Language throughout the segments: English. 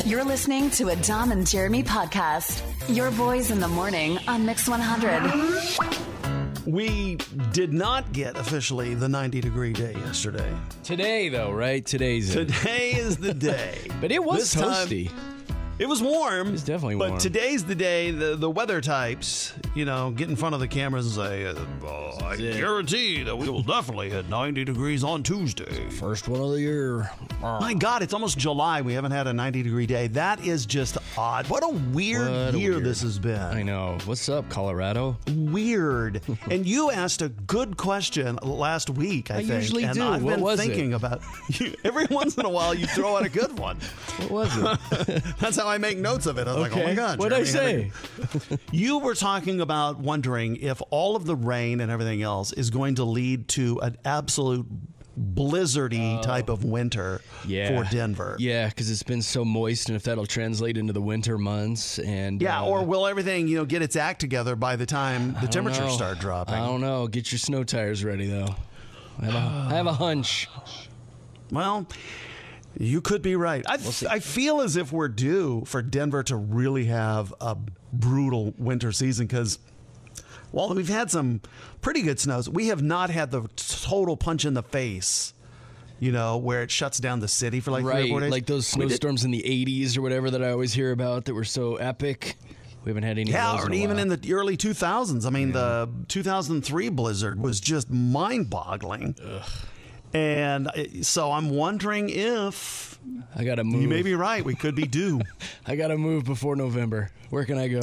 You're listening to a Dom and Jeremy podcast. Your boys in the morning on Mix 100. We did not get officially the 90-degree day yesterday. Today, though, right? Today is the day. But it was toasty. It was warm. It was definitely warm. But today's the day. The weather types, get in front of the cameras and say, I guarantee that we will definitely hit 90 degrees on Tuesday. First one of the year. My God, it's almost July. We haven't had a 90-degree day. That is just odd. What a weird year this has been. I know. What's up, Colorado? Weird. And you asked a good question last week, I think. Usually and do. I've What been was thinking it? about every once in a while you throw out a good one. What was it? That's how I make notes of it. I was like, oh my God. What'd I Jeremy, say? You were talking about wondering if all of the rain and everything else is going to lead to an absolute blizzardy type of winter for Denver. Yeah, because it's been so moist, and if that'll translate into the winter months. And or will everything, get its act together by the time the temperatures start dropping? I don't know. Get your snow tires ready, though. I have a hunch. Well, you could be right. I feel as if we're due for Denver to really have a brutal winter season because, while we've had some pretty good snows, we have not had the total punch in the face, where it shuts down the city for like 3 or 4 days. Like those snowstorms in the 80s or whatever that I always hear about that were so epic. We haven't had any of those or even in the early 2000s. I mean, the 2003 blizzard was just mind-boggling. Ugh. And so I'm wondering if I gotta move. You may be right. We could be due. I gotta move before November. Where can I go?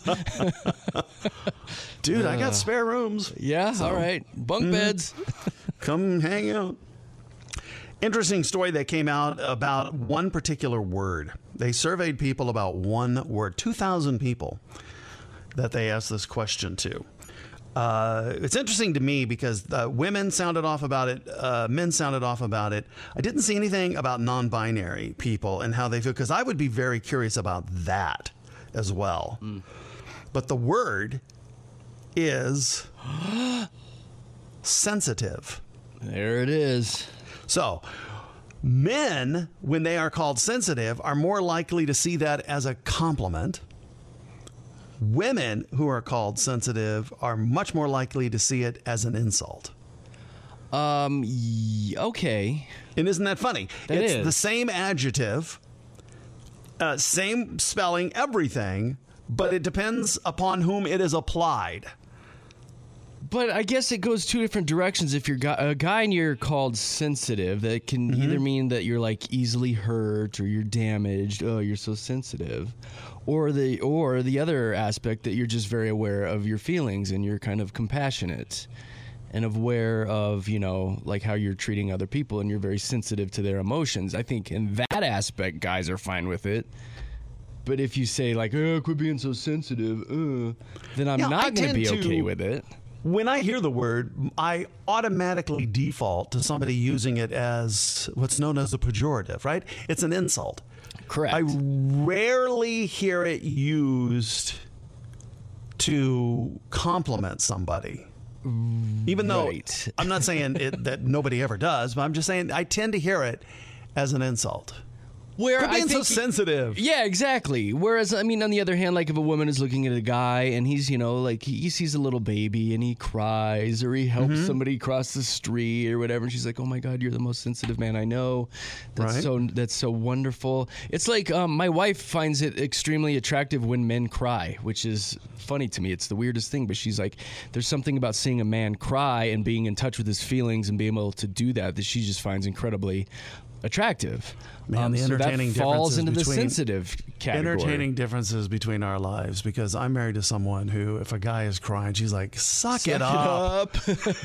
Dude, I got spare rooms. Yeah, all right. Bunk beds. Come hang out. Interesting story that came out about one particular word. They surveyed people about one word, 2,000 people that they asked this question to. It's interesting to me because women sounded off about it. Men sounded off about it. I didn't see anything about non-binary people and how they feel, because I would be very curious about that as well. But the word is sensitive. There it is. So men, when they are called sensitive, are more likely to see that as a compliment. Women who are called sensitive are much more likely to see it as an insult. Okay. And isn't that funny? It's is. the same adjective, same spelling, everything, but it depends upon whom it is applied. But I guess it goes two different directions. If you're a guy and you're called sensitive, that can either mean that you're like easily hurt or you're damaged. Oh, you're so sensitive. Or the other aspect that you're just very aware of your feelings and you're kind of compassionate and aware of, like how you're treating other people and you're very sensitive to their emotions. I think in that aspect, guys are fine with it. But if you say like, quit being so sensitive, then I'm not going to be okay with it. When I hear the word, I automatically default to somebody using it as what's known as a pejorative, right? It's an insult. Correct. I rarely hear it used to compliment somebody. Even though I'm not saying that nobody ever does, but I'm just saying I tend to hear it as an insult. Where being so sensitive. Yeah, exactly. Whereas, on the other hand, like if a woman is looking at a guy and he's, like he sees a little baby and he cries or he helps somebody cross the street or whatever, and she's like, "Oh my God, you're the most sensitive man I know." That's so wonderful. It's like my wife finds it extremely attractive when men cry, which is funny to me. It's the weirdest thing, but she's like, there's something about seeing a man cry and being in touch with his feelings and being able to do that she just finds incredibly attractive. Man, the entertaining so that falls into the between sensitive category. Entertaining differences between our lives, because I'm married to someone who, if a guy is crying, she's like, suck it up.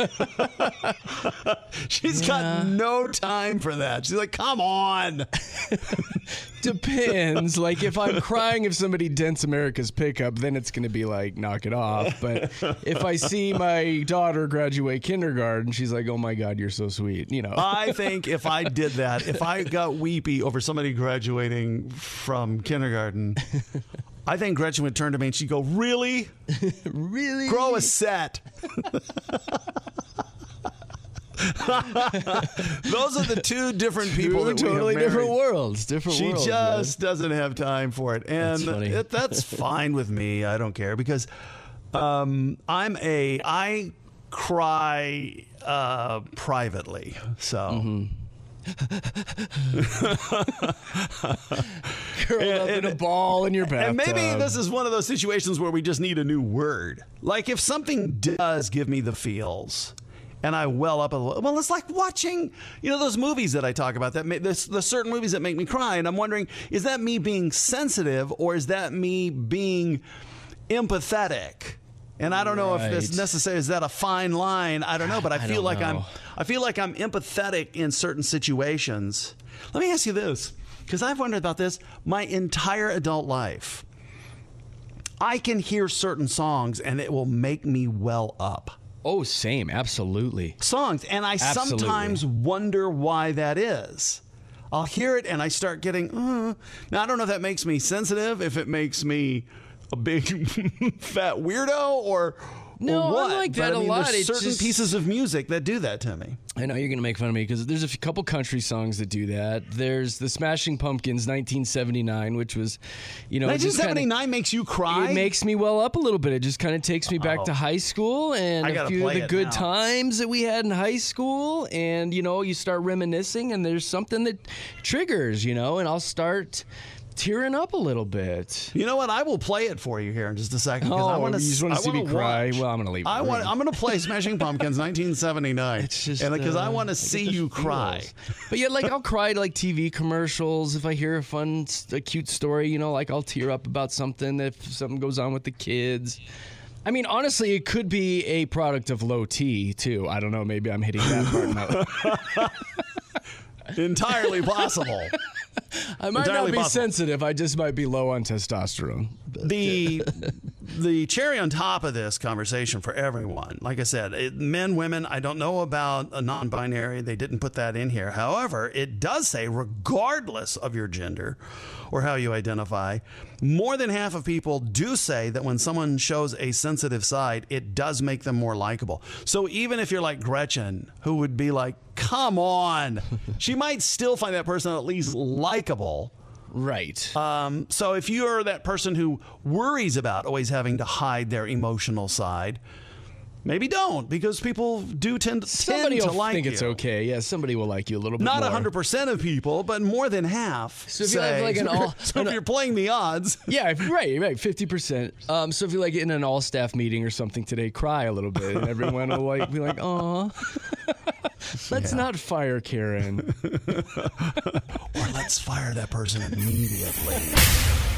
She's got no time for that. She's like, come on. Depends. Like if I'm crying if somebody dents America's pickup, then it's going to be like, knock it off. But if I see my daughter graduate kindergarten, she's like, oh my God, you're so sweet. I think if I did that, if I got weepy over somebody graduating from kindergarten, I think Gretchen would turn to me and she'd go, really? Really? Grow a set. Those are the two different people that totally we have different married. words. Different She worlds. just doesn't have time for it, and That's funny. that's fine with me. I don't care because I cry privately, so. Curled up in a ball in your bathtub. And maybe this is one of those situations where we just need a new word. Like if something does give me the feels and I well up a little, well, it's like watching, those movies that I talk about, the certain movies that make me cry. And I'm wondering, is that me being sensitive or is that me being empathetic? And I don't know if this necessarily is that a fine line. I don't know, but I feel like I'm empathetic in certain situations. Let me ask you this, because I've wondered about this my entire adult life. I can hear certain songs and it will make me well up. Oh, same. Absolutely. Songs. And I sometimes wonder why that is. I'll hear it and I start getting, Now, I don't know if that makes me sensitive, if it makes me a big fat weirdo or what. I like that a lot. There's certain pieces of music that do that to me. I know you're going to make fun of me because there's a couple country songs that do that. There's the Smashing Pumpkins 1979, which was, 1979 makes you cry? It makes me well up a little bit. It just kind of takes me back to high school and a few of the good times that we had in high school. And, you start reminiscing and there's something that triggers, and I'll start tearing up a little bit. You know what? I will play it for you here in just a second. I want to see me cry. Well, I'm going to leave. I'm going to play Smashing Pumpkins 1979. It's just because I want to see you cry. But yeah, I'll cry to TV commercials if I hear a cute story. I'll tear up about something if something goes on with the kids. I mean, honestly, it could be a product of low T too. I don't know. Maybe I'm hitting that part. Entirely possible. I might not be sensitive. I just might be low on testosterone. The cherry on top of this conversation for everyone, like I said, men, women, I don't know about a non-binary. They didn't put that in here. However, it does say, regardless of your gender or how you identify, more than half of people do say that when someone shows a sensitive side, it does make them more likable. So even if you're like Gretchen, who would be like, come on, she might still find that person at least likable. Right. So if you're that person who worries about always having to hide their emotional side, maybe don't, because people do tend to like you. Somebody will think it's okay. Yeah, somebody will like you a little bit more. Not 100% of people, but more than half. So if you have an all, so if you're playing the odds, yeah, right, 50%. So if you're in an all-staff meeting or something today, cry a little bit, and everyone will be like, "Aw, let's not fire Karen, or let's fire that person immediately."